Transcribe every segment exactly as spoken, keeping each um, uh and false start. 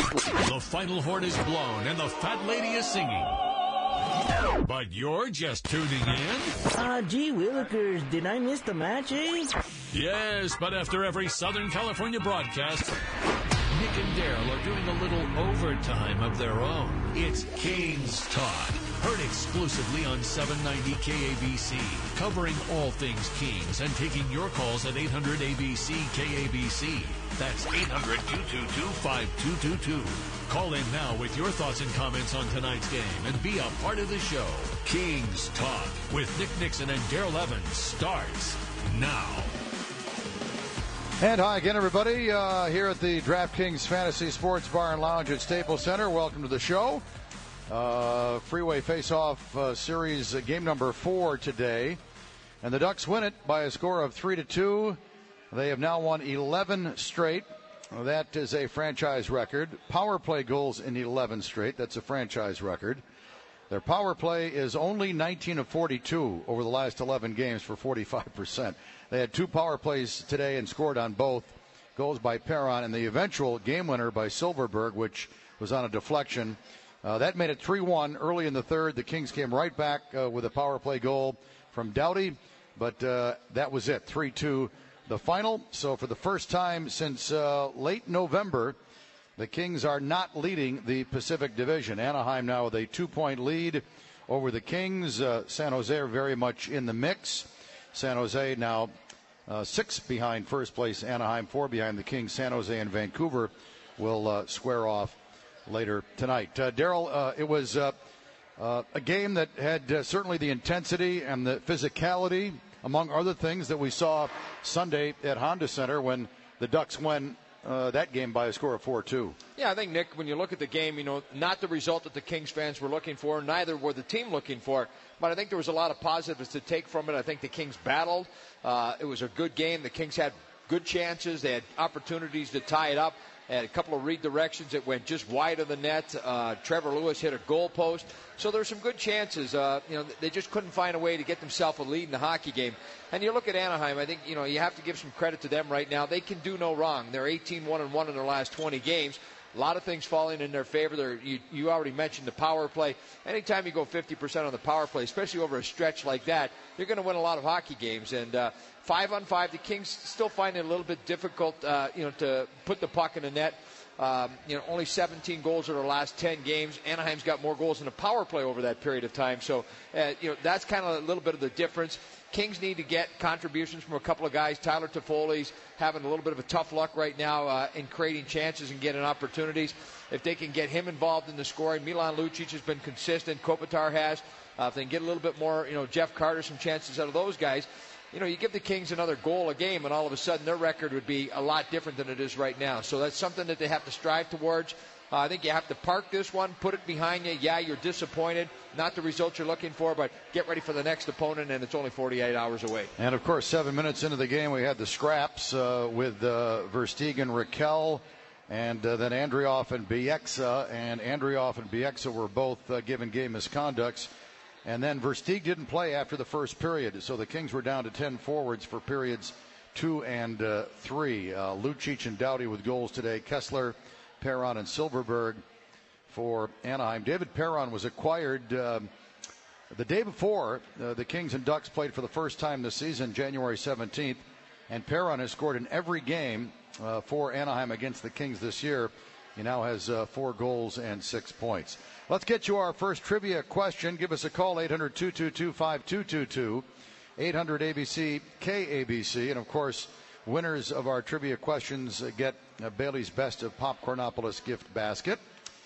The final horn is blown and the fat lady is singing. But you're just tuning in? Uh, gee willikers, did I miss the match, eh? Yes, but after every Southern California broadcast, Nick and Daryl are doing a little overtime of their own. It's Kings Talk, heard exclusively on seven ninety K A B C, covering all things Kings and taking your calls at eight hundred A B C K A B C. That's eight hundred, two two two, five two two two. Call in now with your thoughts and comments on tonight's game and be a part of the show. Kings Talk with Nick Nixon and Daryl Evans starts now. And hi again, everybody, uh, here at the DraftKings Fantasy Sports Bar and Lounge at Staples Center. Welcome to the show. Uh, Freeway Face-Off uh, Series uh, game number four today. And the Ducks win it by a score of three to two. They have now won eleven straight. That is a franchise record. Power play goals in eleven straight. That's a franchise record. Their power play is only nineteen of forty-two over the last eleven games for forty-five percent. They had two power plays today and scored on both. Goals by Perron and the eventual game winner by Silverberg, which was on a deflection. Uh, that made it three one early in the third. The Kings came right back uh, with a power play goal from Doughty, but uh, that was it, three two the final. So for the first time since uh, late November, the Kings are not leading the Pacific Division. Anaheim now with a two-point lead over the Kings. Uh, San Jose are very much in the mix. San Jose now uh, six behind first place. Anaheim four behind the Kings. San Jose and Vancouver will uh, square off later tonight. Uh, Daryl, uh, it was uh, uh, a game that had uh, certainly the intensity and the physicality, among other things, that we saw Sunday at Honda Center when the Ducks won uh, that game by a score of four two. Yeah, I think, Nick, when you look at the game, you know, not the result that the Kings fans were looking for, neither were the team looking for, but I think there was a lot of positives to take from it. I think the Kings battled. Uh, it was a good game. The Kings had good chances. They had opportunities to tie it up. They had a couple of redirections that went just wide of the net. Uh, Trevor Lewis hit a goal post. So there's some good chances. Uh, you know, they just couldn't find a way to get themselves a lead in the hockey game. And you look at Anaheim, I think, you know, you have to give some credit to them right now. They can do no wrong. They're eighteen one and one in their last twenty games. A lot of things falling in their favor. They're, you, you already mentioned the power play. Anytime you go fifty percent on the power play, especially over a stretch like that, you're going to win a lot of hockey games. And uh, five on five, the Kings still find it a little bit difficult, uh, you know, to put the puck in the net. Um, you know, only seventeen goals in their last ten games. Anaheim's got more goals in the power play over that period of time. So, uh, you know, that's kind of a little bit of the difference. Kings need to get contributions from a couple of guys. Tyler Toffoli's having a little bit of a tough luck right now uh, in creating chances and getting opportunities. If they can get him involved in the scoring, Milan Lucic has been consistent. Kopitar has. Uh, if they can get a little bit more, you know, Jeff Carter, some chances out of those guys, you know, you give the Kings another goal a game, and all of a sudden their record would be a lot different than it is right now. So that's something that they have to strive towards. Uh, I think you have to park this one, put it behind you. Yeah, you're disappointed, not the result you're looking for, but get ready for the next opponent, and it's only forty-eight hours away. And, of course, seven minutes into the game, we had the scraps uh, with uh, Versteegen, Raquel, and uh, then Andrioff and Bieksa. And Andrioff and Bieksa were both uh, given game misconducts. And then Versteeg didn't play after the first period, so the Kings were down to ten forwards for periods two and uh, three. Uh, Lucic and Doughty with goals today. Kessler, Perron, and Silverberg for Anaheim. David Perron was acquired um, the day before uh, the Kings and Ducks played for the first time this season, January seventeenth. And Perron has scored in every game uh, for Anaheim against the Kings this year. He now has uh, four goals and six points. Let's get you our first trivia question. Give us a call, eight hundred, two two two, five two two two, eight hundred A B C K A B C. And, of course, winners of our trivia questions get uh, Bailey's Best of Popcornopolis gift basket.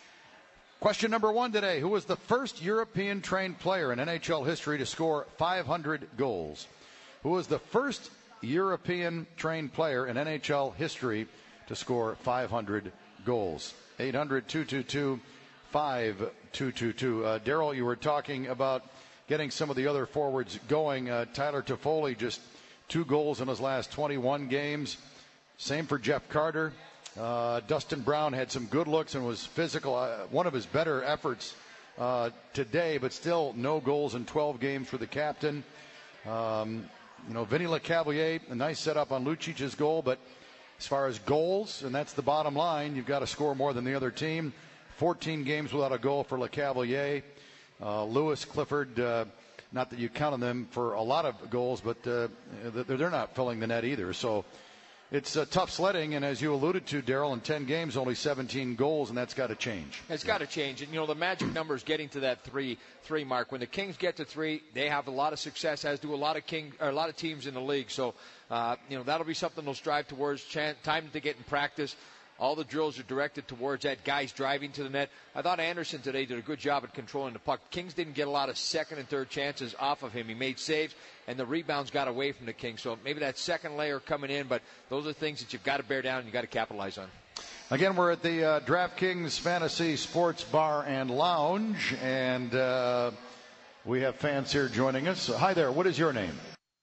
Question number one today. Who was the first European-trained player in N H L history to score five hundred goals? Who was the first European-trained player in N H L history to score five hundred goals? eight hundred, two two two, five two two two. Uh, Daryl, you were talking about getting some of the other forwards going. Uh, Tyler Toffoli, just two goals in his last twenty-one games. Same for Jeff Carter. Uh, Dustin Brown had some good looks and was physical. Uh, one of his better efforts uh, today, but still no goals in twelve games for the captain. Um, you know, Vinny Lecavalier, a nice setup on Lucic's goal, but As far as goals, and that's the bottom line, you've got to score more than the other team. fourteen games without a goal for LeCavalier. Uh, Lewis, Clifford, uh, not that you count on them for a lot of goals, but uh, they're not filling the net either. So it's uh, tough sledding, and as you alluded to, Daryl, in ten games, only seventeen goals, and that's got to change. It's got to change. And, you know, the magic number is getting to that three three mark. When the Kings get to three, they have a lot of success, as do a lot of king or a lot of teams in the league. So, uh, you know, that'll be something they'll strive towards. Ch- time to get in practice. All the drills are directed towards that, guys driving to the net. I thought Anderson today did a good job at controlling the puck. Kings didn't get a lot of second and third chances off of him. He made saves, and the rebounds got away from the Kings. So maybe that second layer coming in, but those are things that you've got to bear down and you've got to capitalize on. Again, we're at the uh, DraftKings Fantasy Sports Bar and Lounge, and uh, we have fans here joining us. Hi there. What is your name?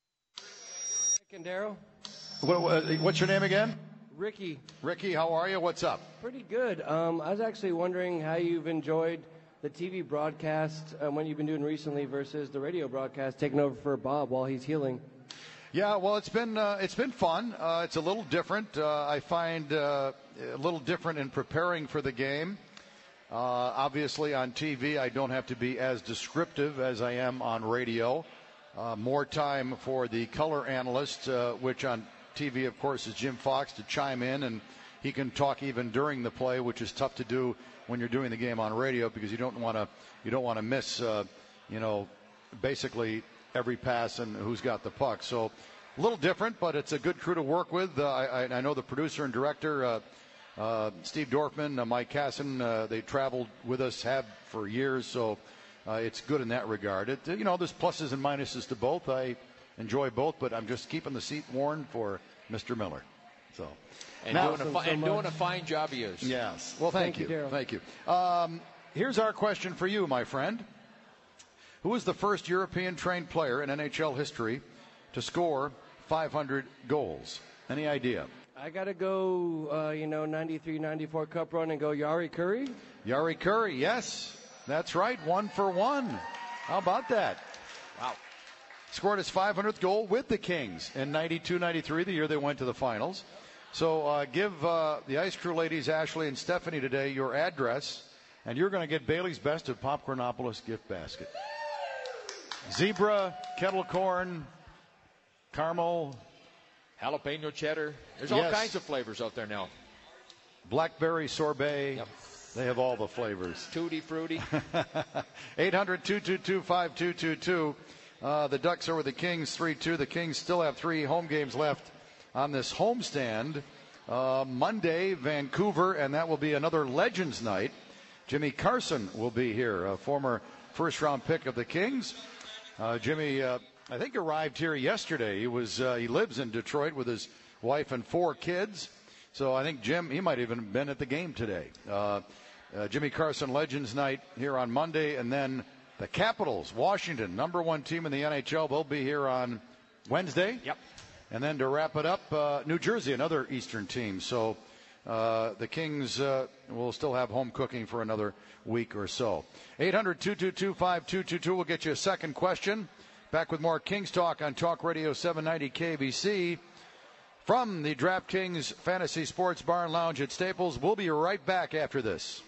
Nick and Daryl. What, what, what's your name again? Ricky. Ricky, how are you? What's up? Pretty good. Um, I was actually wondering how you've enjoyed the T V broadcast um, when you've been doing recently versus the radio broadcast taking over for Bob while he's healing. Yeah, well, it's been uh, it's been fun. Uh, it's a little different. Uh, I find uh, a little different in preparing for the game. Uh, obviously, on T V, I don't have to be as descriptive as I am on radio. Uh, more time for the color analyst, uh, which on T V, of course, is Jim Fox, to chime in, and he can talk even during the play, which is tough to do when you're doing the game on radio because you don't want to you don't want to miss, uh, you know, basically every pass and who's got the puck. So a little different, but it's a good crew to work with. Uh, I, I know the producer and director, uh, uh, Steve Dorfman, uh, Mike Casson, uh, they traveled with us, have for years, so uh, it's good in that regard. It, you know, there's pluses and minuses to both. I enjoy both, but I'm just keeping the seat warm for Mister Miller. So, and, now, doing, a fi- so and doing a fine job he is. Yes. Well, thank, thank you. you, Daryl. Thank you. Um, here's our question for you, my friend. Who was the first European-trained player in N H L history to score five hundred goals? Any idea? I got to go, uh, you know, ninety-three ninety-four Cup run and go Yari Curry. Yari Curry, yes. That's right. One for one. How about that? Wow. Scored his five hundredth goal with the Kings in ninety-two ninety-three, the year they went to the finals. So uh, give uh, the Ice Crew ladies, Ashley and Stephanie, today your address, and you're going to get Bailey's Best of Popcornopolis gift basket. Zebra, kettle corn, caramel, Jalapeno cheddar. There's Yes. all kinds of flavors out there now. blackberry sorbet. Yep. They have all the flavors. Tutti frutti. eight hundred two two two five two two two. Uh, the Ducks are with the Kings three two. The Kings still have three home games left on this homestand. Uh, Monday, Vancouver, and that will be another Legends night. Jimmy Carson will be here, a former first-round pick of the Kings. Uh, Jimmy, uh, I think, arrived here yesterday. He was uh, he lives in Detroit with his wife and four kids. So I think Jim, he might even have been at the game today. Uh, uh, Jimmy Carson Legends night here on Monday, and then the Capitals, Washington, number one team in the N H L. They'll be here on Wednesday. Yep. And then to wrap it up, uh, New Jersey, another Eastern team. So uh, the Kings uh, will still have home cooking for another week or so. eight hundred two two two five two two two. We'll get you a second question. Back with more Kings Talk on Talk Radio seven ninety K B C. From the DraftKings Fantasy Sports Bar and Lounge at Staples. We'll be right back after this.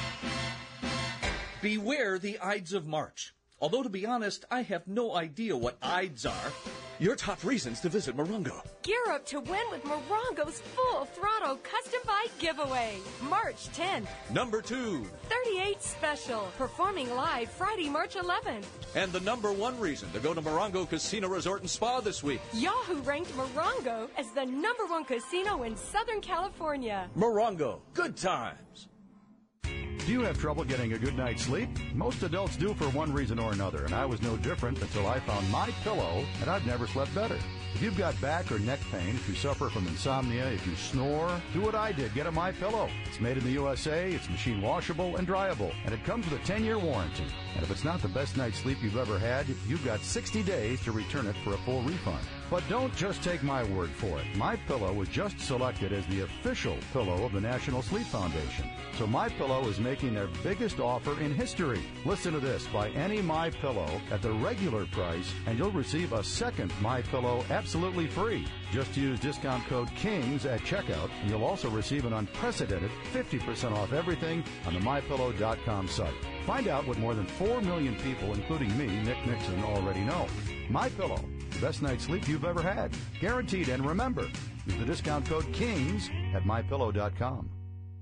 Beware the Ides of March. Although, to be honest, I have no idea what Ides are. Your top reasons to visit Morongo. Gear up to win with Morongo's Full Throttle Custom Bike Giveaway, March tenth. Number two. thirty-eight Special, performing live Friday, March eleventh. And the number one reason to go to Morongo Casino Resort and Spa this week. Yahoo ranked Morongo as the number one casino in Southern California. Morongo. Good times. Do you have trouble getting a good night's sleep? Most adults do for one reason or another, and I was no different until I found My Pillow, and I've never slept better. If you've got back or neck pain, if you suffer from insomnia, if you snore, do what I did. Get a My Pillow. It's made in the U S A, it's machine washable and dryable, and it comes with a ten-year warranty. And if it's not the best night's sleep you've ever had, you've got sixty days to return it for a full refund. But don't just take my word for it. MyPillow was just selected as the official pillow of the National Sleep Foundation. So MyPillow is making their biggest offer in history. Listen to this. Buy any MyPillow at the regular price, and you'll receive a second MyPillow absolutely free. Just use discount code KINGS at checkout, and you'll also receive an unprecedented fifty percent off everything on the my pillow dot com site. Find out what more than four million people, including me, Nick Nixon, already know. MyPillow. The best night's sleep you've ever had. Guaranteed. And remember, use the discount code KINGS at my pillow dot com.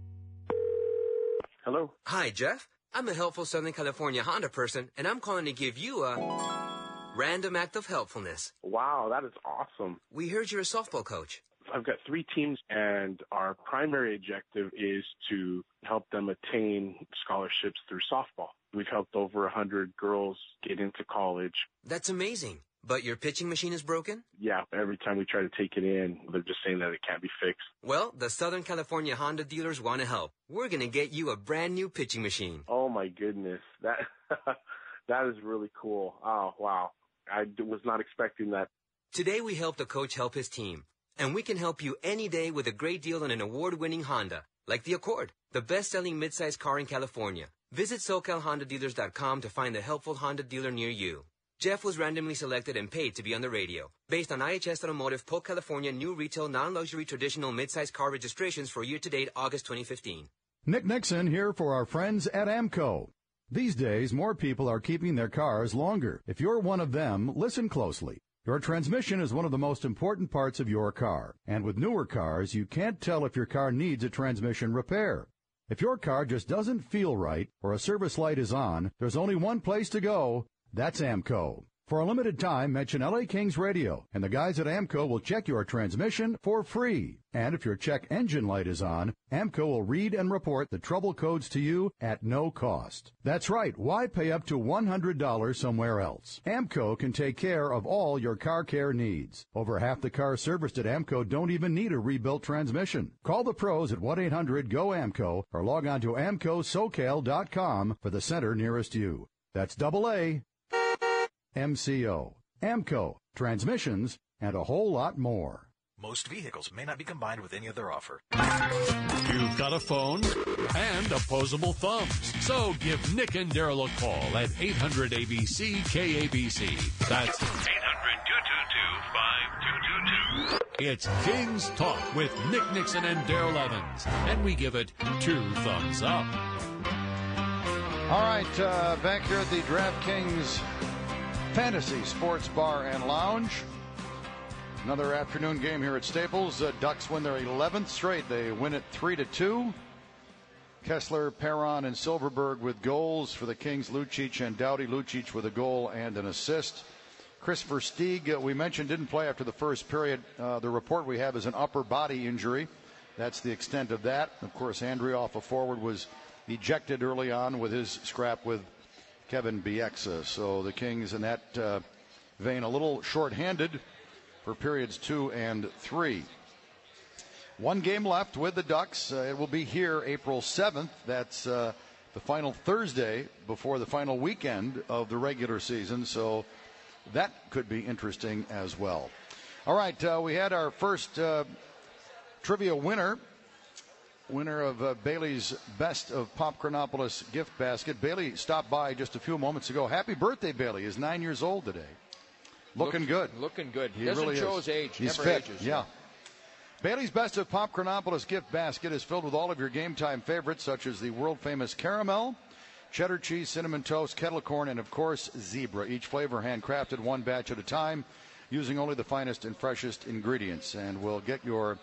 Hello. Hi, Jeff. I'm a helpful Southern California Honda person, and I'm calling to give you a random act of helpfulness. Wow, that is awesome. We heard you're a softball coach. I've got three teams, and our primary objective is to help them attain scholarships through softball. We've helped over one hundred girls get into college. That's amazing. But your pitching machine is broken? Yeah, every time we try to take it in, they're just saying that it can't be fixed. Well, the Southern California Honda dealers want to help. We're going to get you a brand new pitching machine. Oh, my goodness. That that is really cool. Oh, wow. I was not expecting that. Today we helped a coach help his team. And we can help you any day with a great deal on an award-winning Honda, like the Accord, the best-selling midsize car in California. Visit socal honda dealers dot com to find a helpful Honda dealer near you. Jeff was randomly selected and paid to be on the radio, based on I H S Automotive Polk, California new retail non-luxury traditional midsize car registrations for year-to-date August twenty fifteen. Nick Nixon here for our friends at AMCO. These days, more people are keeping their cars longer. If you're one of them, listen closely. Your transmission is one of the most important parts of your car. And with newer cars, you can't tell if your car needs a transmission repair. If your car just doesn't feel right or a service light is on, there's only one place to go. That's AMCO. For a limited time, mention L A Kings Radio, and the guys at AMCO will check your transmission for free. And if your check engine light is on, AMCO will read and report the trouble codes to you at no cost. That's right. Why pay up to one hundred dollars somewhere else? AMCO can take care of all your car care needs. Over half the cars serviced at AMCO don't even need a rebuilt transmission. Call the pros at one eight hundred go AMCO or log on to amco socal dot com for the center nearest you. That's double A. M C O, AMCO, transmissions, and a whole lot more. Most vehicles may not be combined with any other offer. You've got a phone and opposable thumbs. So give Nick and Daryl a call at eight hundred A B C K A B C. That's eight hundred two two two five two two two. It's Kings Talk with Nick Nixon and Daryl Evans. And we give it two thumbs up. All right, uh, back here at the DraftKings Fantasy Sports Bar and Lounge. Another afternoon game here at Staples. Uh, Ducks win their eleventh straight. They win it three to two. Kessler, Perron, and Silverberg with goals for the Kings. Lucic and Doughty. Lucic with a goal and an assist. Chris Versteeg, uh, we mentioned, didn't play after the first period. Uh, the report we have is an upper body injury. That's the extent of that. Of course, Andrioff, a forward, was ejected early on with his scrap with Kevin Bieksa. So the Kings in that uh, vein a little short-handed for periods two and three. One game left with the Ducks. Uh, it will be here April seventh. That's uh, the final Thursday before the final weekend of the regular season. So that could be interesting as well. All right, uh, we had our first uh, trivia winner. Winner of uh, Bailey's Best of Pop Chronopolis gift basket. Bailey stopped by just a few moments ago. Happy birthday, Bailey. He's nine years old today. Looking Look, good. Looking good. He, he doesn't really show is. his age. He's Never fit. ages. Yeah. Bailey's Best of Pop Chronopolis gift basket is filled with all of your game time favorites, such as the world-famous caramel, cheddar cheese, cinnamon toast, kettle corn, and, of course, zebra. Each flavor handcrafted one batch at a time using only the finest and freshest ingredients. And we'll get your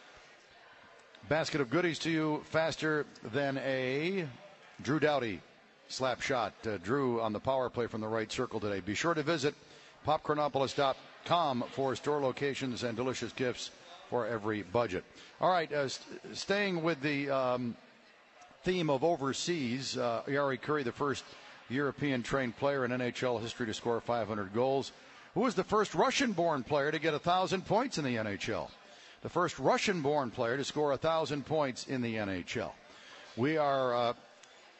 basket of goodies to you faster than a Drew Doughty slap shot. Uh, Drew on the power play from the right circle today. Be sure to visit pop chronopolis dot com for store locations and delicious gifts for every budget. All right, uh, st- staying with the um, theme of overseas, uh, Yari Curry, the first European-trained player in N H L history to score five hundred goals. Who was the first Russian-born player to get one thousand points in the N H L? The first Russian-born player to score one thousand points in the N H L. We are uh,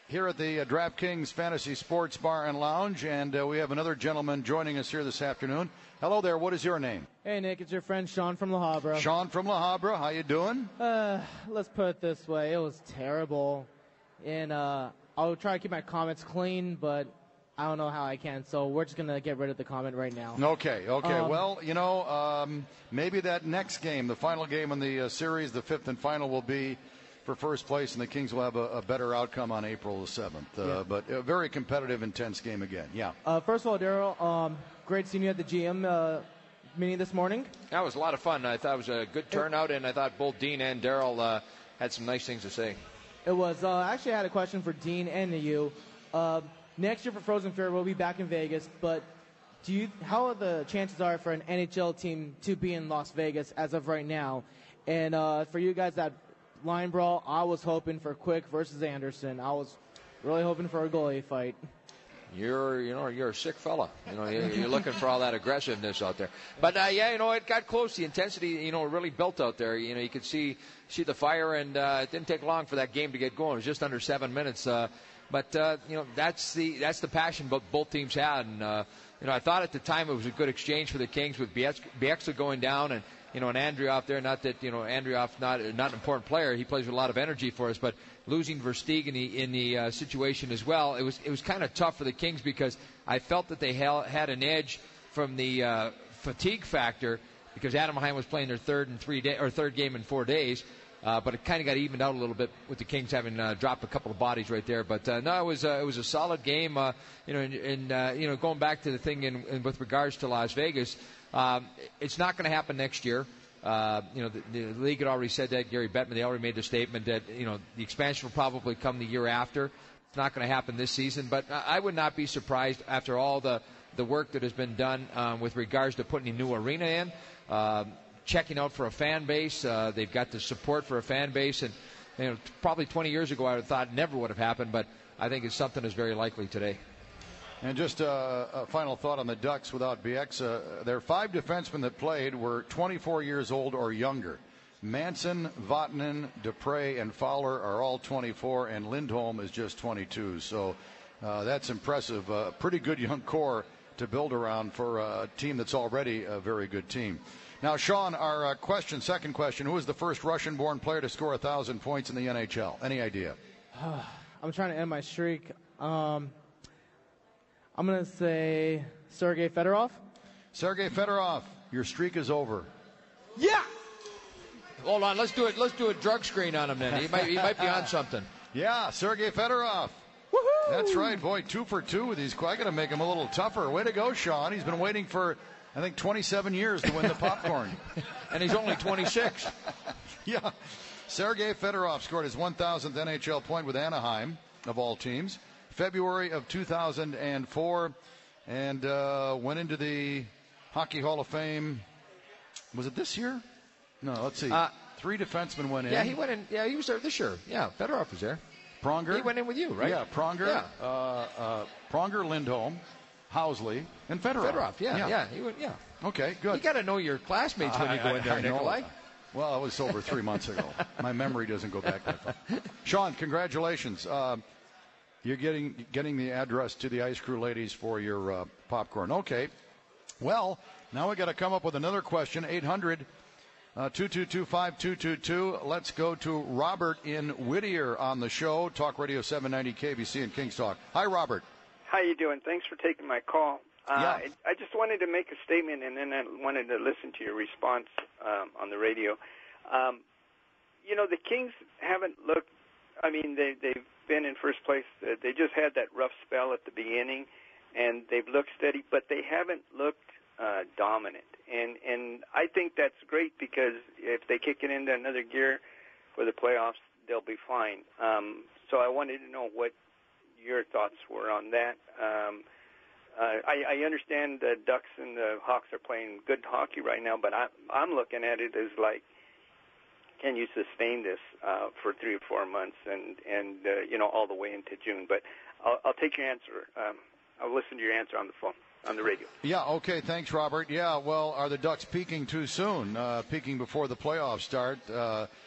here at the uh, DraftKings Fantasy Sports Bar and Lounge, and uh, we have another gentleman joining us here this afternoon. Hello there. What is your name? Hey, Nick. It's your friend Sean from La Habra. Sean from La Habra. How you doing? Uh, let's put it this way. It was terrible, and uh, I'll try to keep my comments clean, but I don't know how I can, so we're just going to get rid of the comment right now. Okay, okay. Um, well, you know, um, maybe that next game, the final game in the uh, series, the fifth and final, will be for first place, and the Kings will have a, a better outcome on April the seventh. Uh, Yeah. But a very competitive, intense game again. Yeah. Uh, first of all, Daryl, um, great seeing you at the G M uh, meeting this morning. That was a lot of fun. I thought it was a good turnout, and I thought both Dean and Daryl uh, had some nice things to say. It was. Uh, actually, I had a question for Dean and you. Uh, next year for Frozen Fair, we'll be back in Vegas, but do you? How are the chances are for an N H L team to be in Las Vegas as of right now? And uh, for you guys that line brawl, I was hoping for Quick versus Anderson. I was really hoping for a goalie fight. You're, you know, you're a sick fella. You know, you're, you're looking for all that aggressiveness out there. But uh, yeah, you know, it got close. The intensity, you know, really built out there. You know, you could see see the fire, and uh, it didn't take long for that game to get going. It was just under seven minutes. Uh, but uh, you know, that's the that's the passion both both teams had. And uh, you know, I thought at the time it was a good exchange for the Kings with Bieksa going down and. You know, and Andrioff there, not that, you know, Andrioff not not an important player. He plays with a lot of energy for us, but losing Versteeg in the in the uh, situation as well, it was it was kind of tough for the Kings because I felt that they held, had an edge from the uh, fatigue factor because Anaheim was playing their third and three day or third game in four days, uh, but it kind of got evened out a little bit with the Kings having uh, dropped a couple of bodies right there. But uh, no, it was uh, it was a solid game. Uh, you know, and, and uh, you know, going back to the thing in, in with regards to Las Vegas. Um, it's not going to happen next year. Uh, you know, the, the league had already said that. Gary Bettman, they already made the statement that, you know, the expansion will probably come the year after. It's not going to happen this season. But I would not be surprised after all the, the work that has been done um, with regards to putting a new arena in, uh, checking out for a fan base. Uh, they've got the support for a fan base. And, you know, probably twenty years ago I would have thought it never would have happened. But I think it's something that's very likely today. And just uh, a final thought on the Ducks without Bieksa. Their five defensemen that played were twenty-four years old or younger. Manson, Vatanen, Dupre, and Fowler are all twenty-four, and Lindholm is just twenty-two. So uh, that's impressive. Uh, pretty good young core to build around for a team that's already a very good team. Now, Sean, our uh, question, second question, who is the first Russian-born player to score one thousand points in the N H L? Any idea? I'm trying to end my streak. Um, I'm going to say Sergei Fedorov. Sergei Fedorov, your streak is over. Yeah! Hold on, let's do it. Let's do a drug screen on him then. He might, he might be on something. Yeah, Sergei Fedorov. Woohoo! That's right, boy. Two for two with these. I got to make him a little tougher. Way to go, Sean. He's been waiting for, I think, twenty-seven years to win the popcorn, and he's only twenty-six. Yeah, Sergei Fedorov scored his one thousandth N H L point with Anaheim, of all teams, February of two thousand four, and uh, went into the Hockey Hall of Fame. Was it this year? No, let's see. Uh, Three defensemen went in. Yeah, he went in. Yeah, he was there this year. Yeah, Fedorov was there. Pronger. He went in with you, right? Yeah, Pronger. Yeah. Uh, uh, Pronger, Lindholm, Housley, and Fedorov. Fedorov, yeah, yeah. yeah, he went, yeah. Okay, good. You got to know your classmates when you go in there, Nikolai. Well, it was over three months ago. My memory doesn't go back that far. Sean, congratulations. Uh, you're getting getting the address to the Ice Crew ladies for your uh, popcorn. Okay. Well, now we got to come up with another question. eight hundred, two two two, five two two two. Let's go to Robert in Whittier on the show. Talk Radio seven ninety K B C and Kings Talk. Hi, Robert. How you doing? Thanks for taking my call. Uh, yeah. I, I just wanted to make a statement, and then I wanted to listen to your response um, on the radio. Um, you know, the Kings haven't looked, I mean, they, they've been in first place. Uh, they just had that rough spell at the beginning, and they've looked steady, but they haven't looked uh, dominant. And, and I think that's great because if they kick it into another gear for the playoffs, they'll be fine. Um, so I wanted to know what your thoughts were on that. Um, Uh, I, I understand the Ducks and the Hawks are playing good hockey right now, but I, I'm looking at it as like, can you sustain this uh, for three or four months and, and uh, you know, all the way into June? But I'll, I'll take your answer. Um, I'll listen to your answer on the phone, on the radio. Yeah, okay, thanks, Robert. Yeah, well, are the Ducks peaking too soon, uh, peaking before the playoffs start? Uh,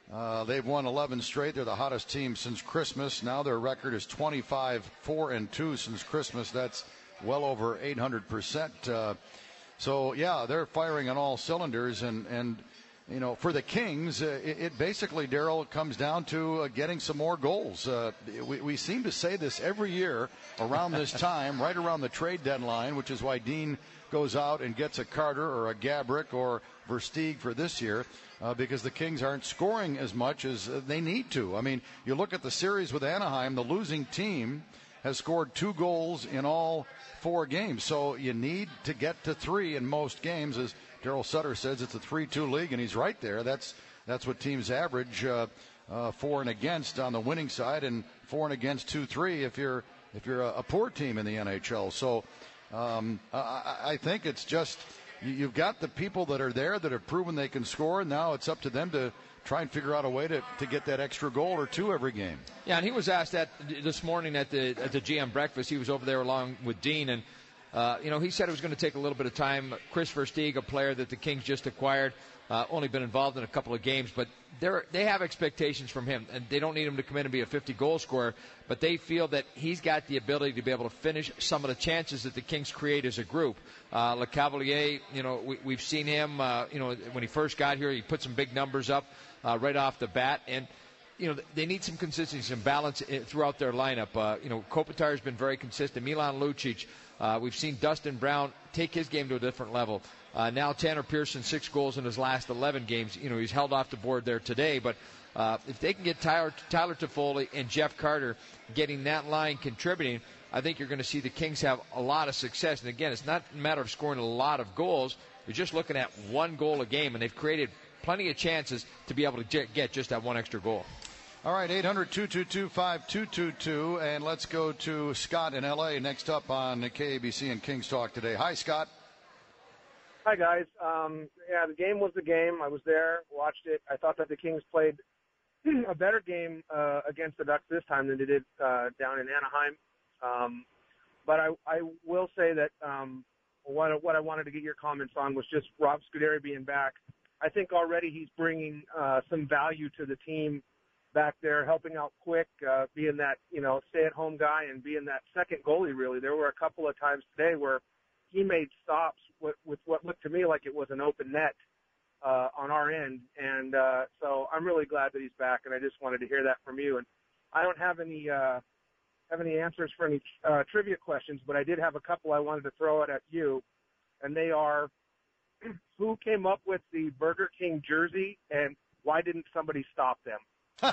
Uh, they've won eleven straight. They're the hottest team since Christmas. Now their record is twenty-five four and two since Christmas. That's well over eight hundred percent. Uh, so, yeah, they're firing on all cylinders. And, and you know, for the Kings, uh, it, it basically, Daryl, comes down to uh, getting some more goals. Uh, we, we seem to say this every year around this time, right around the trade deadline, which is why Dean goes out and gets a Carter or a Gabrick or Versteeg for this year. Uh, because the Kings aren't scoring as much as uh, they need to. I mean, you look at the series with Anaheim, the losing team has scored two goals in all four games. So you need to get to three in most games. As Daryl Sutter says, it's a three two league, and he's right there. That's that's what teams average, uh, uh, for and against on the winning side, and for and against two three if you're if you're a, a poor team in the N H L. So um, I, I think it's just... You've got the people that are there that have proven they can score. Now it's up to them to try and figure out a way to, to get that extra goal or two every game. Yeah, and he was asked that this morning at the at the G M breakfast. He was over there along with Dean, and uh, you know, he said it was going to take a little bit of time. Chris Versteeg, a player that the Kings just acquired, uh, only been involved in a couple of games, but they're they have expectations from him, and they don't need him to come in and be a fifty-goal scorer, but they feel that he's got the ability to be able to finish some of the chances that the Kings create as a group. Uh, Le Cavalier, you know, we, we've seen him, uh, you know, when he first got here, he put some big numbers up uh, right off the bat, and you know, they need some consistency, some balance throughout their lineup. Uh, you know, Kopitar has been very consistent. Milan Lucic, uh, we've seen Dustin Brown take his game to a different level. Uh, now Tanner Pearson, six goals in his last eleven games. You know, he's held off the board there today, but uh, if they can get Tyler, Tyler Toffoli and Jeff Carter getting that line contributing, I think you're going to see the Kings have a lot of success. And again, it's not a matter of scoring a lot of goals. You're just looking at one goal a game, and they've created plenty of chances to be able to get just that one extra goal. All right, eight hundred, two two two, five two two two, and let's go to Scott in L A next up on K A B C and Kings Talk today. Hi, Scott. Hi, guys. Um, yeah, the game was the game. I was there, watched it. I thought that the Kings played a better game uh, against the Ducks this time than they did uh, down in Anaheim. Um, but I, I will say that um, what, what I wanted to get your comments on was just Rob Scuderi being back. I think already he's bringing uh, some value to the team back there, helping out quick, uh, being that, you know, stay-at-home guy and being that second goalie, really. There were a couple of times today where he made stops with, with what looked to me like it was an open net uh, on our end. And uh, so I'm really glad that he's back, and I just wanted to hear that from you. And I don't have any uh, have any answers for any uh, trivia questions, but I did have a couple I wanted to throw it at you, and they are, who came up with the Burger King jersey, and why didn't somebody stop them?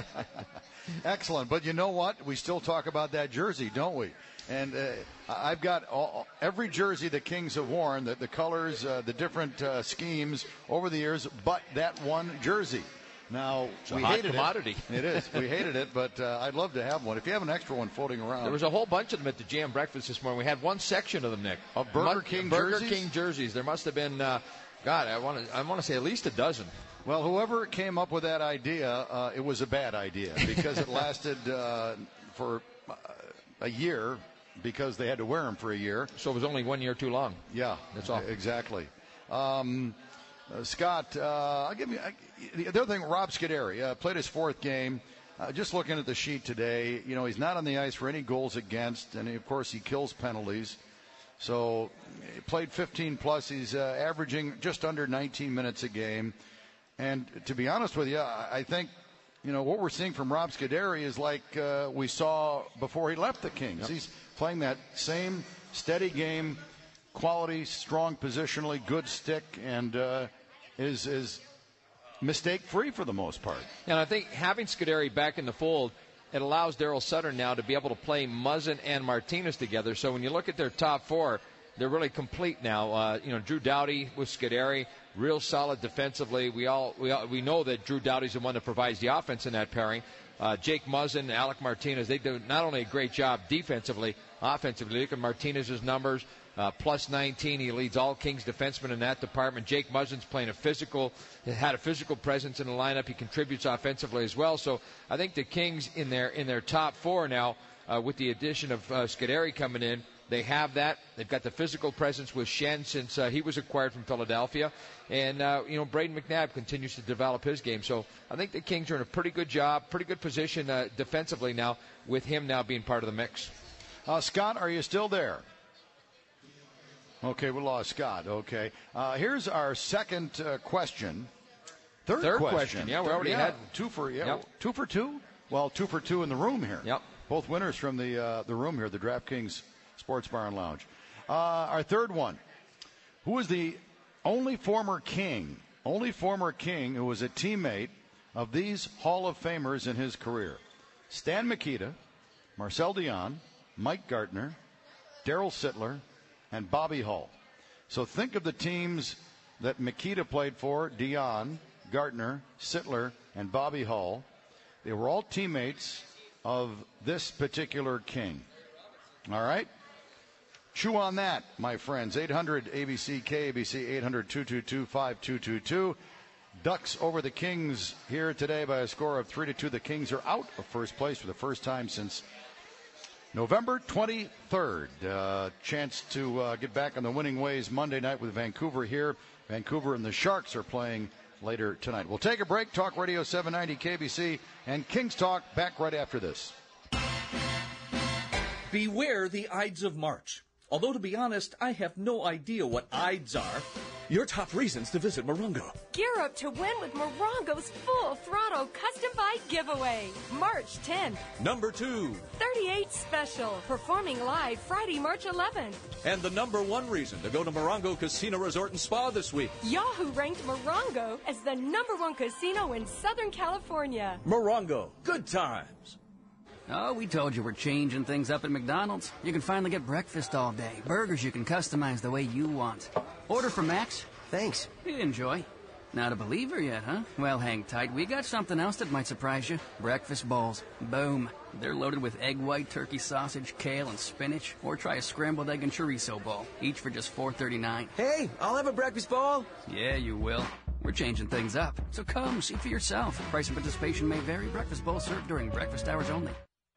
Excellent. But you know what? We still talk about that jersey, don't we? And uh, I've got all, every jersey the Kings have worn, the, the colors, uh, the different uh, schemes over the years, but that one jersey. Now, it's a we hot hated commodity. It. It is. We hated it, but uh, I'd love to have one. If you have an extra one floating around. There was a whole bunch of them at the G M breakfast this morning. We had one section of them, Nick. Of Burger King Burger jerseys? King jerseys. There must have been, uh, God, I want to I want to say at least a dozen. Well, whoever came up with that idea, uh, it was a bad idea because it lasted uh, for uh, a year because they had to wear them for a year. So it was only one year too long. Yeah, that's all. Exactly. Um, uh, Scott, uh, I'll give you I, the other thing. Rob Scuderi uh, played his fourth game. Uh, just looking at the sheet today, you know, he's not on the ice for any goals against, and of course he kills penalties. So he played fifteen plus. He's uh, averaging just under nineteen minutes a game. And to be honest with you, I think, you know, what we're seeing from Rob Scuderi is like uh, we saw before he left the Kings. Yep. He's playing that same steady game, quality, strong positionally, good stick, and uh, is is mistake-free for the most part. And I think having Scuderi back in the fold, it allows Daryl Sutter now to be able to play Muzzin and Martinez together. So when you look at their top four, they're really complete now. Uh, you know, Drew Doughty with Scuderi, real solid defensively. We all we all, we know that Drew Doughty's the one that provides the offense in that pairing. Uh, Jake Muzzin, Alec Martinez, they do not only a great job defensively, offensively. Look at Martinez's numbers, uh, plus nineteen. He leads all Kings defensemen in that department. Jake Muzzin's playing a physical, had a physical presence in the lineup. He contributes offensively as well. So I think the Kings in their in their top four now, uh, with the addition of uh, Scuderi coming in, They have that. They've got the physical presence with Schenn since uh, he was acquired from Philadelphia. And, uh, you know, Braden McNabb continues to develop his game. So I think the Kings are in a pretty good job, pretty good position uh, defensively now, with him now being part of the mix. Uh, Scott, are you still there? Okay, we lost Scott. Okay. Uh, here's our second uh, question. Third, Third question. question. Yeah, we already yeah, had two for yeah, yep. two for two. Well, two for two in the room here. Yep. Both winners from the uh, the room here, the DraftKings Sports Bar and Lounge. Uh, our third one. Who is the only former King, only former King who was a teammate of these Hall of Famers in his career? Stan Mikita, Marcel Dionne, Mike Gartner, Darryl Sittler, and Bobby Hull. So think of the teams that Mikita played for: Dionne, Gartner, Sittler, and Bobby Hull. They were all teammates of this particular King. All right? Chew on that, my friends. eight hundred A B C K A B C, eight hundred two two two five two two two. Ducks over the Kings here today by a score of three to two. The Kings are out of first place for the first time since November twenty-third. Uh, chance to uh, get back on the winning ways Monday night with Vancouver here. Vancouver and the Sharks are playing later tonight. We'll take a break. Talk Radio seven ninety K B C and Kings Talk back right after this. Beware the Ides of March. Although, to be honest, I have no idea what Ides are. Your top reasons to visit Morongo. Gear up to win with Morongo's Full Throttle Custom Bike Giveaway. March tenth. Number two. thirty-eight Special. Performing live Friday, March eleventh. And the number one reason to go to Morongo Casino Resort and Spa this week. Yahoo ranked Morongo as the number one casino in Southern California. Morongo. Good times. Oh, we told you we're changing things up at McDonald's. You can finally get breakfast all day. Burgers you can customize the way you want. Order for Max. Thanks. Enjoy. Not a believer yet, huh? Well, hang tight. We got something else that might surprise you. Breakfast bowls. Boom. They're loaded with egg white, turkey sausage, kale, and spinach. Or try a scrambled egg and chorizo bowl. Each for just four thirty-nine. Hey, I'll have a breakfast bowl. Yeah, you will. We're changing things up. So come, see for yourself. Price and participation may vary. Breakfast bowl served during breakfast hours only.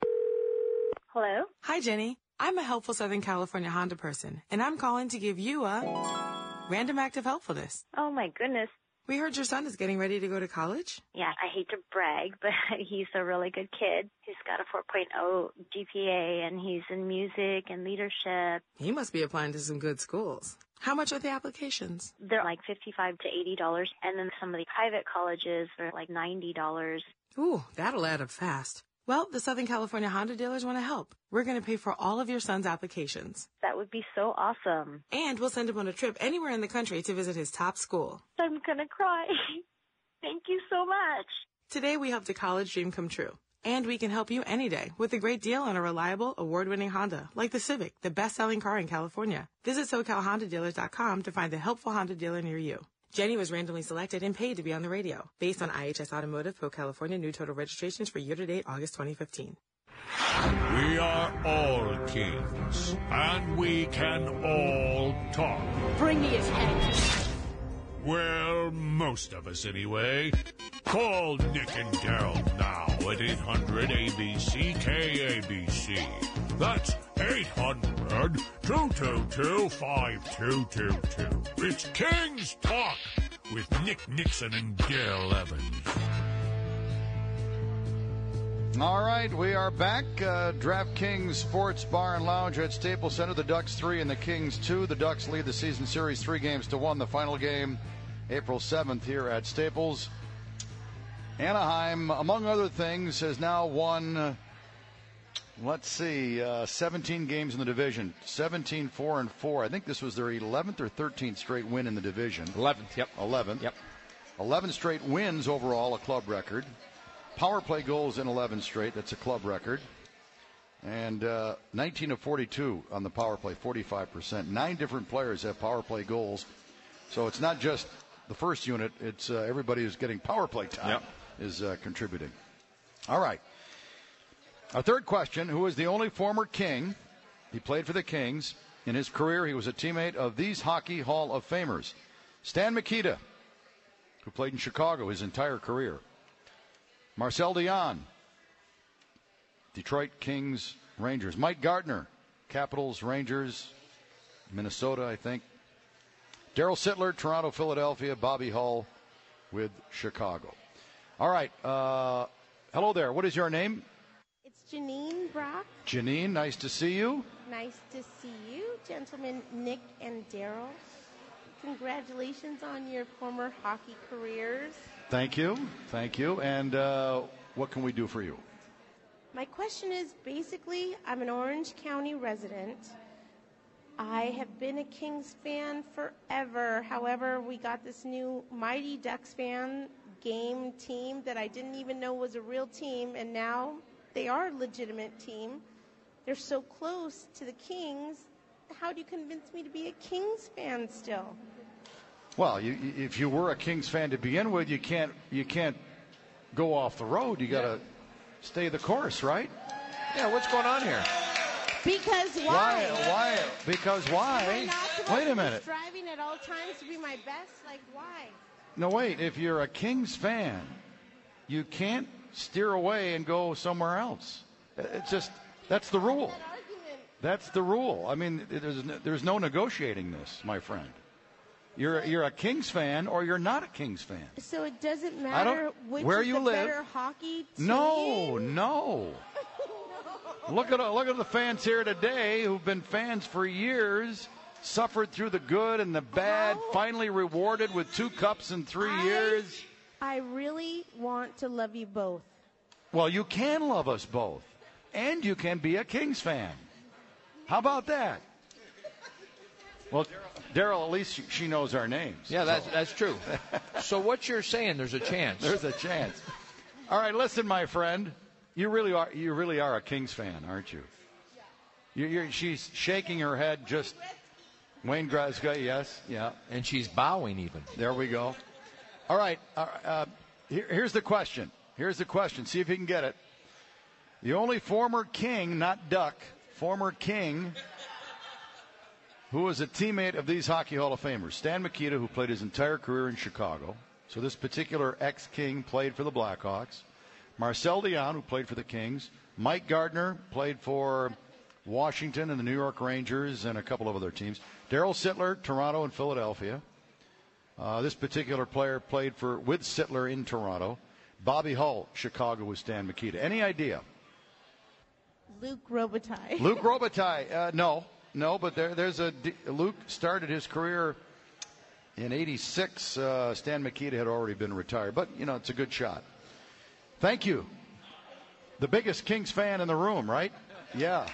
Hello? Hi, Jenny. I'm a helpful Southern California Honda person, and I'm calling to give you a random act of helpfulness. Oh, my goodness. We heard your son is getting ready to go to college. Yeah, I hate to brag, but he's a really good kid. He's got a four point oh G P A, and he's in music and leadership. He must be applying to some good schools. How much are the applications? They're like fifty-five to eighty dollars, and then some of the private colleges are like ninety dollars. Ooh, that'll add up fast. Well, the Southern California Honda dealers want to help. We're going to pay for all of your son's applications. That would be so awesome. And we'll send him on a trip anywhere in the country to visit his top school. I'm going to cry. Thank you so much. Today we helped a college dream come true. And we can help you any day with a great deal on a reliable, award-winning Honda, like the Civic, the best-selling car in California. Visit SoCal Honda Dealers dot com to find a helpful Honda dealer near you. Jenny was randomly selected and paid to be on the radio, based on I H S Automotive Pro California new total registrations for year-to-date August twenty fifteen. We are all kings, and we can all talk. Bring me his head. Well, most of us anyway. Call Nick and Daryl now at eight hundred A B C K A B C. That's eight hundred two two two five two two two. It's King's Talk with Nick Nixon and Daryl Evans. All right, we are back. Uh, DraftKings Sports Bar and Lounge at Staples Center. The Ducks three and the Kings two. The Ducks lead the season series three games to one. The final game, April seventh, here at Staples. Anaheim, among other things, has now won, uh, let's see, uh, seventeen games in the division. seventeen four and four. I think this was their eleventh or thirteenth straight win in the division. eleventh, yep. eleventh. Yep. eleven straight wins overall, a club record. Power play goals in eleven straight. That's a club record. And uh, nineteen of forty-two on the power play, forty-five percent. Nine different players have power play goals. So it's not just the first unit. It's uh, everybody who's getting power play time yep. is uh, contributing. All right. Our third question, who is the only former King? He played for the Kings. In his career, he was a teammate of these Hockey Hall of Famers. Stan Mikita, who played in Chicago his entire career. Marcel Dionne, Detroit Kings Rangers. Mike Gartner, Capitals, Rangers, Minnesota, I think. Daryl Sittler, Toronto, Philadelphia. Bobby Hull with Chicago. All right. Uh, hello there. What is your name? It's Janine Brock. Janine, nice to see you. Nice to see you, gentlemen Nick and Daryl. Congratulations on your former hockey careers. Thank you. Thank you. And uh, what can we do for you? My question is, basically, I'm an Orange County resident. I have been a Kings fan forever. However, we got this new Mighty Ducks fan game team that I didn't even know was a real team, and now they are a legitimate team. They're so close to the Kings. How do you convince me to be a Kings fan still? Well, you, if you were a Kings fan to begin with, you can't you can't go off the road. You got to yeah. stay the course, right? Yeah. What's going on here? Because why? Why? Why? Because why? Am I not supposed Wait a to minute. be striving at all times to be my best? Like, why? No, wait. If you're a Kings fan, you can't steer away and go somewhere else. It's just that's the rule. That's the rule. I mean, there's no, there's no negotiating this, my friend. You're you're a Kings fan or you're not a Kings fan. So it doesn't matter which where is you the live. better hockey team? No, no. Look at look at the fans here today who've been fans for years, suffered through the good and the bad, How? finally rewarded with two cups in three I, years. I really want to love you both. Well, you can love us both, and you can be a Kings fan. How about that? Well, Daryl, at least she knows our names. Yeah, that's, so. that's true. So what you're saying, there's a chance. There's a chance. All right, listen, my friend. You really are you really are a Kings fan, aren't you? You're, you're, she's shaking her head just. Wayne Gretzky, yes, yeah. And she's bowing even. There we go. All right, uh, uh, here, here's the question. Here's the question. See if you can get it. The only former King, not Duck, former King who was a teammate of these Hockey Hall of Famers. Stan Mikita, who played his entire career in Chicago. So this particular ex-King played for the Blackhawks. Marcel Dion, who played for the Kings. Mike Gardner played for Washington and the New York Rangers and a couple of other teams. Daryl Sittler, Toronto and Philadelphia. Uh, this particular player played for with Sittler in Toronto. Bobby Hull, Chicago with Stan Mikita. Any idea? Luc Robitaille. Luc Robitaille. Uh, no, no, but there, there's a Luc started his career in eighty-six. Uh, Stan Mikita had already been retired, but you know it's a good shot. Thank you. The biggest Kings fan in the room, right? Yeah.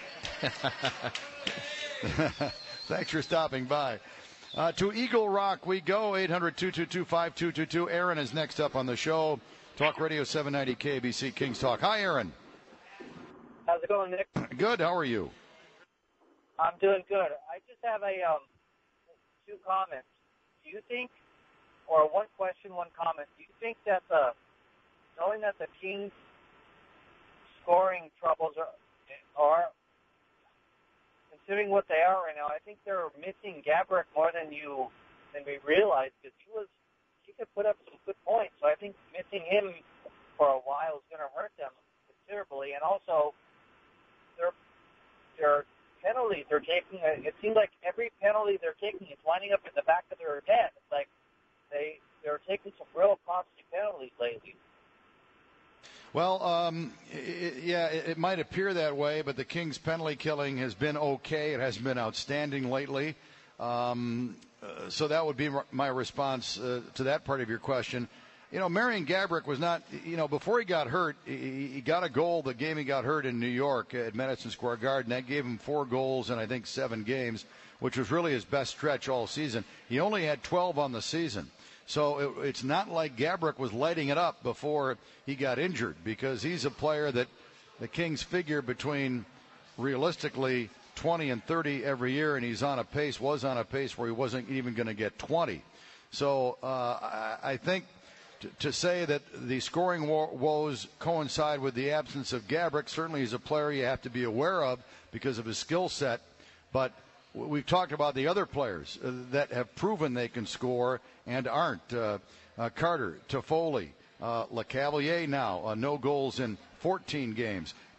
Thanks for stopping by. Uh, to Eagle Rock we go. eight hundred, two two two, five two two two. Aaron is next up on the show. Talk Radio seven ninety K B C Kings Talk. Hi, Aaron. How's it going, Nick? Good. How are you? I'm doing good. I just have a um, two comments. Do you think, or one question, one comment, do you think that the, knowing that the Kings scoring troubles are, are considering what they are right now, I think they're missing Gaborik more than you than we realized, because he was he could put up some good points. So I think missing him for a while is going to hurt them considerably. And also, their their penalties they're taking. It seems like every penalty they're taking is winding up in the back of their net. It's like they they're taking some real costly penalties lately. Well, um, it, yeah, it, it might appear that way, but the Kings' penalty killing has been okay. It hasn't been outstanding lately. Um, uh, so that would be my response uh, to that part of your question. You know, Marian Gaborik was not, you know, before he got hurt, he, he got a goal the game he got hurt in New York at Madison Square Garden. That gave him four goals in, I think, seven games, which was really his best stretch all season. He only had twelve on the season. So it, it's not like Gaborik was lighting it up before he got injured, because he's a player that the Kings figure between realistically twenty and thirty every year, and he's on a pace, was on a pace where he wasn't even going to get twenty. So uh, I, I think to, to say that the scoring wo- woes coincide with the absence of Gaborik, certainly he's a player you have to be aware of because of his skill set, but we've talked about the other players uh, that have proven they can score and aren't. Uh, uh, Carter, Toffoli, uh, LeCavalier now, uh, no goals in fourteen games.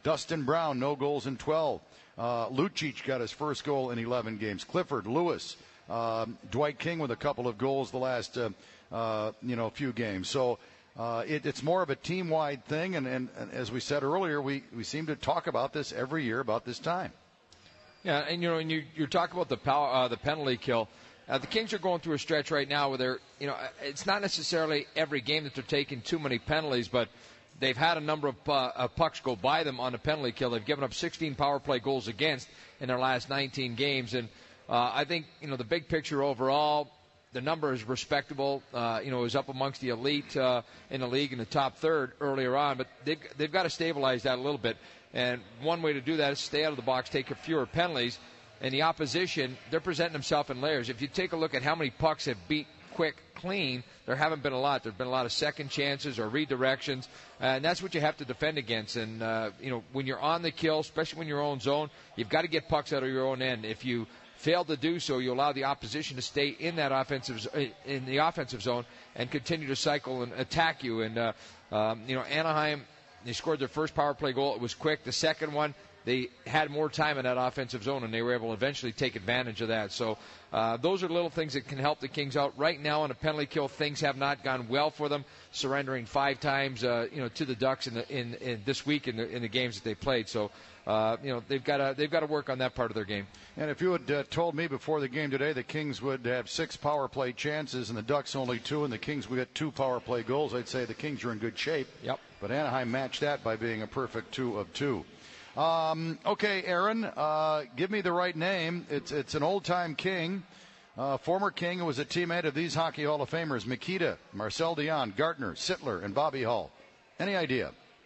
Dustin Brown, no goals in twelve. Uh, Lucic got his first goal in eleven games. Clifford, Lewis, uh, Dwight King with a couple of goals the last, uh, uh, you know, few games. So uh, it, it's more of a team-wide thing, and, and, and as we said earlier, we, we seem to talk about this every year about this time. Yeah, and you know, and you you're talking about the power, uh, the penalty kill. Uh, the Kings are going through a stretch right now where they're, you know, it's not necessarily every game that they're taking too many penalties, but they've had a number of uh, pucks go by them on a penalty kill. They've given up sixteen power play goals against in their last nineteen games, and uh, I think, you know, the big picture overall, the number is respectable. Uh, you know, it was up amongst the elite uh, in the league in the top third earlier on, but they've they've got to stabilize that a little bit. And one way to do that is stay out of the box, take fewer penalties. And the opposition, they're presenting themselves in layers. If you take a look at how many pucks have beat quick clean, there haven't been a lot. There have been a lot of second chances or redirections, and that's what you have to defend against. And, uh, you know, when you're on the kill, especially when you're in your own zone, you've got to get pucks out of your own end. If you fail to do so, you allow the opposition to stay in that offensive in the offensive zone and continue to cycle and attack you. And, uh, um, you know, Anaheim, they scored their first power play goal. It was quick. The second one, they had more time in that offensive zone, and they were able to eventually take advantage of that. So uh, those are little things that can help the Kings out. Right now on a penalty kill, things have not gone well for them, surrendering five times uh, you know, to the Ducks in, the, in, in this week in the, in the games that they played. So uh, you know, they've got to they've got to work on that part of their game. And if you had uh, told me before the game today the Kings would have six power play chances and the Ducks only two, and the Kings would get two power play goals, I'd say the Kings are in good shape. Yep. But Anaheim matched that by being a perfect two of two. Um, okay, Aaron, uh, give me the right name. It's it's an old-time King, uh, former King who was a teammate of these Hockey Hall of Famers, Mikita, Marcel Dionne, Gartner, Sittler, and Bobby Hull. Any idea?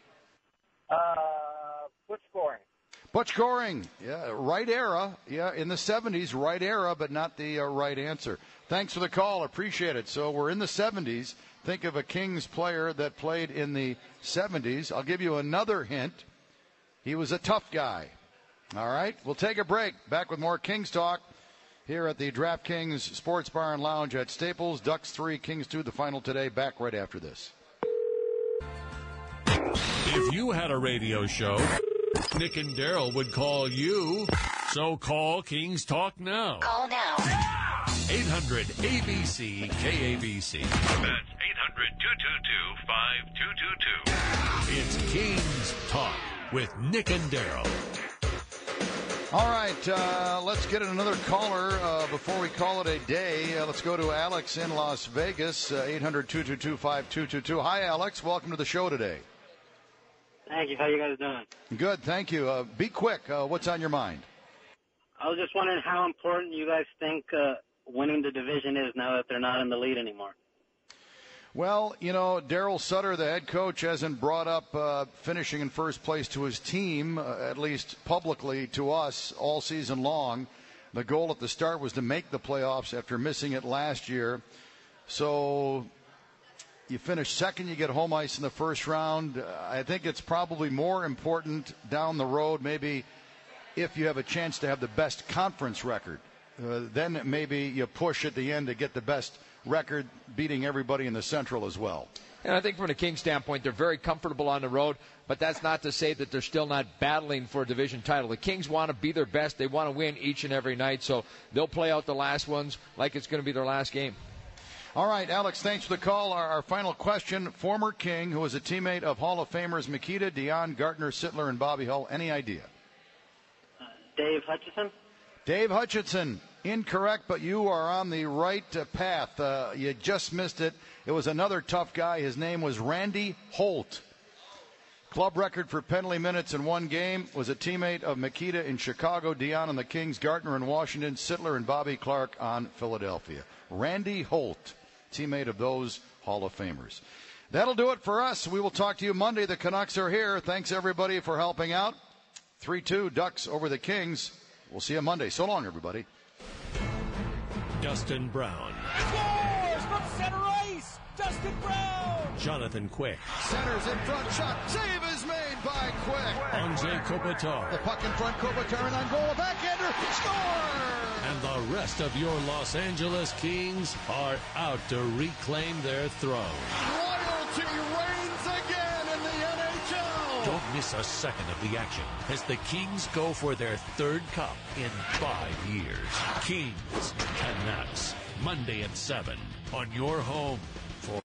Uh, Butch Goring. Butch Goring, yeah, right era, yeah, in the seventies, right era, but not the uh, right answer. Thanks for the call, appreciate it. So we're in the seventies. Think of a Kings player that played in the seventies. I'll give you another hint. He was a tough guy. All right, we'll take a break. Back with more Kings talk here at the DraftKings Sports Bar and Lounge at Staples. Ducks three, Kings two, the final today. Back right after this. If you had a radio show, Nick and Daryl would call you. So call Kings Talk now. Call now. eight hundred A B C K A B C. That's eight hundred two two two five two two two. It's Kings Talk with Nick and Daryl. All right, uh, let's get another caller uh, before we call it a day. Uh, let's go to Alex in Las Vegas, uh, eight hundred two two two five two two two. Hi, Alex. Welcome to the show today. Thank you. How you guys doing? Good, thank you. Uh, be quick. Uh, what's on your mind? I was just wondering how important you guys think uh, winning the division is now that they're not in the lead anymore. Well, you know, Daryl Sutter, the head coach, hasn't brought up uh, finishing in first place to his team, uh, at least publicly to us, all season long. The goal at the start was to make the playoffs after missing it last year. So you finish second, you get home ice in the first round. Uh, I think it's probably more important down the road, maybe if you have a chance to have the best conference record. Uh, then maybe you push at the end to get the best record, beating everybody in the Central as well. And I think from the Kings standpoint, they're very comfortable on the road, but that's not to say that they're still not battling for a division title. The Kings want to be their best. They want to win each and every night, so they'll play out the last ones like it's going to be their last game. All right, Alex, thanks for the call. Our, our final question, former King who was a teammate of Hall of Famers Mikita, Dionne, Gartner, Sittler, and Bobby Hull. Any idea? Uh, Dave Hutchison? Dave Hutchinson, incorrect, but you are on the right uh, path. Uh, you just missed it. It was another tough guy. His name was Randy Holt. Club record for penalty minutes in one game, was a teammate of Mikita in Chicago, Dionne on the Kings, Gartner in Washington, Sittler and Bobby Clarke on Philadelphia. Randy Holt, teammate of those Hall of Famers. That'll do it for us. We will talk to you Monday. The Canucks are here. Thanks, everybody, for helping out. three two Ducks over the Kings. We'll see you Monday. So long, everybody. Dustin Brown. Scores from center ice. Dustin Brown. Jonathan Quick. Centers in front. Shot. Save is made by Quick. Anze Kopitar. The puck in front. Kopitar and on goal. A backhander. Score. And the rest of your Los Angeles Kings are out to reclaim their throne. Royalty reigns again in the N H L. Don't miss a second of the action as the Kings go for their third cup in five years. Kings, Canucks, Monday at seven on your home